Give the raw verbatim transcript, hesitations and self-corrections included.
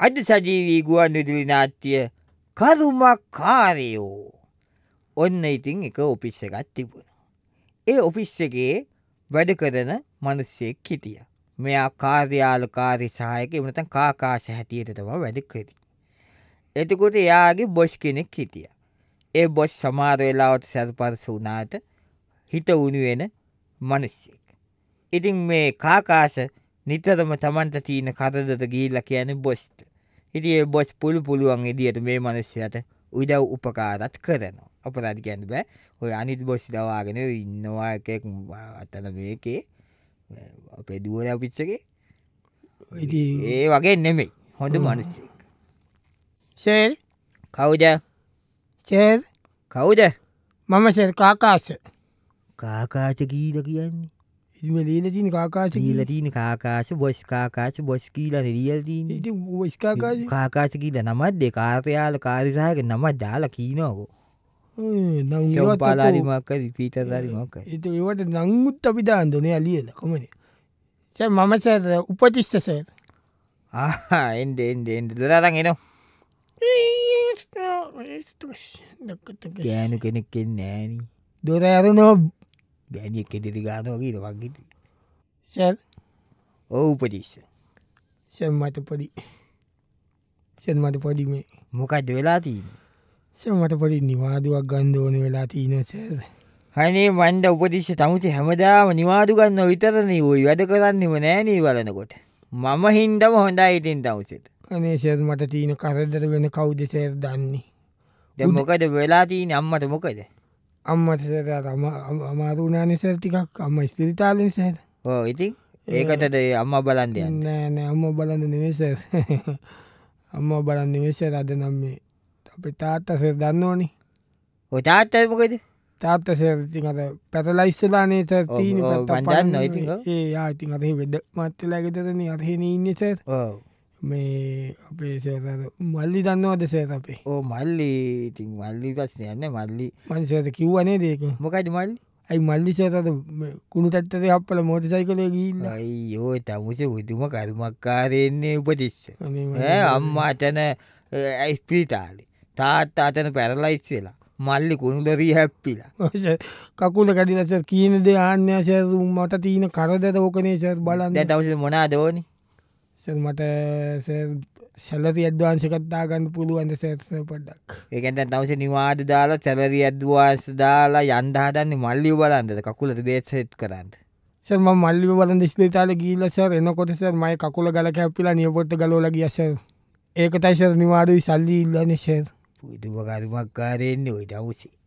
අද සජීවී ගුවන් විදුලි නාට්‍ය කරුමකාරයෝ. ඔන්න ඉතින් එක ඔෆිස් එකක් තිබුණා. ඒ ඔෆිස් එකේ වැඩ කරන මිනිස්සෙක් හිටියා. මෙයා කාර්යාල කාර්ය සහායක එහෙම නැත්නම් කාකාශ හැටියට තමයි වැඩ කරේ. එතකොට එයාගේ බොස් කෙනෙක් හිටියා. ඒ බොස් සමහර වෙලාවට සර්පරස වුණාට හිත උණු වෙන මිනිස්සෙක්. ඉතින් මේ කාකාශ නිතරම Tamanta තියෙන කරදරට ගිහිල්ලා කියන්නේ බොස්ට. ඉතින් ඒ බොස් පුළු පුළුවන් විදියට මේ මිනිස්සයාට උදව් උපකාරات කරනවා. අපරාධ කියන්න බෑ. ඔය අනිත් බොස් දවාගෙන ඉන්නවා එකෙක් අතන මේකේ අපේ දුවන ඔෆිස් එකේ. ඉතින් ඒ වගේ නෙමෙයි. හොඳ මිනිස්සෙක්. සර් කවුද? සර් කවුද? මම සර් කාකාශ. කාකාශ කීලා කියන්නේ? ඉතින් මේ ලියලා තියෙන කාකාශ කියලා තියෙන කාකාශ බොස් කාකාශ බොස් කියලා ලියලා තියෙන්නේ. ඉතින් බොස් කාකාශ කාකාශ කියලා නමක් දෙක කාර්යාල කාර්ය සහායක නමක් දාලා කියනකො. නම් සම්පාලාරි මොකක්ද පීටර්ලාරි මොකක්ද? ඉතින් ඒවට නංගුත් අපි දාන්න ඕනේ ලියලා කොහමද? සර් මම සර් උපතිස්ස සර්. ආ එන්නේ එන්නේ එන්නේ දොරටන් එනවා. ගෑනු කෙනෙක් එන්නේ නෑනේ. දොර ඇරෙනවා. ගෑනියෙක් එදිරි ගන්නවා කියලා වගේ. සර් ඔව් උපතිස්ස. සර් මට පොඩි සර් මට පොඩි මේ මොකක්ද වෙලා තියෙන්නේ? සර් මට පොඩි නිවාඩුවක් ගන්න ඕන වෙලා තියෙනවා සර්. අනේ මන්ද උපතිස්ස තමුසේ හැමදාම නිවාඩු ගන්නව විතරනේ ඔය වැඩ කරන්නේම නෑනේ බලනකොට. මම හින්දම හොඳයි ඉතින් තමුසෙට. අනේ සර් මට තියෙන කරදර වෙන කවුද සර් දන්නේ? දැන් මොකද වෙලා තියෙන්නේ අම්මට මොකද? අම්මට සර් අමාරු වුණානේ සර් ටිකක් අම්මා ස්පිරිතාලෙන් සර්. ඔව් ඉතින් ඒකටද අම්මා බලන් යන්නේ. නෑ නෑ අම්මා බලන්න නෙමෙයි සර්. අම්මා බලන්න නෙමෙයි සර් අද නම් මේ අපේ තාත්තා සර් දන්නෝනේ. ඔය තාත්තා මොකද? තාත්තා සර් ඉතින් අර පැරලයිස් වෙලානේ සර් තියෙන්නේ පැත්ත පන්න. ඒ යා ඉතින් අර වෙද මාත්‍යලා ගෙදරනේ අර හේනේ ඉන්නේ සර්. ඔව්. මේ අපේ සර් අර මල්ලි දන්නවද සර් අපේ? ඔව් මල්ලි ඉතින් මල්ලි ප්‍රශ්නයක් නෑ මල්ලි. මං සර් කිව්වා නේද ඒක? මොකද මල්ලි? අයි මල්ලි සර් අර කුණු තැත්තේ හප්පල මෝටර් සයිකලේ ගිහිල්ලා. අයියෝ තමුසේ උදුම කර්මකාරයෙන්නේ උපතිස්ස. ඈ අම්මා අතන ස්පිරිතාලේ. තාත්තා අතන පැරලයිස් වෙලා. මල්ලි කුණුදරිය හැප්පිලා. කකුල කැඩිලා සර් කීන දේ ආන්නේ සර් මට තියෙන කරදර ඕකනේ සර් බලන්න. දැන් තමුසේ මොනවාද ඕනේ? සර් මට සර් සැලරි ඇඩ්වාන්ස් එකක් දාගන්න පුළුවන්ද සර් පොඩ්ඩක්? ඒ කියන්නේ දැන් තමුසේ නිවාඩු දාලා සැලරි ඇඩ්වාන්ස් දාලා යන්න හදන්නේ මල්ලිව බලන්නද කකුලට බේත් සෙට් කරන්න? සර් මම මල්ලිව බලන්න ඉස්පිරිතාලේ ගිහිල්ලා සර් එනකොට සර් මගේ කකුල ගල කැප්පිලා නියපොත්ත ගලවලා ගියා සර්. ඒකටයි සර් නිවාඩුයි සල්ලි ඉල්ලන්නේ සර්. පුදුම කර්මකාරයෙන්නේ ඔය තමුසේ.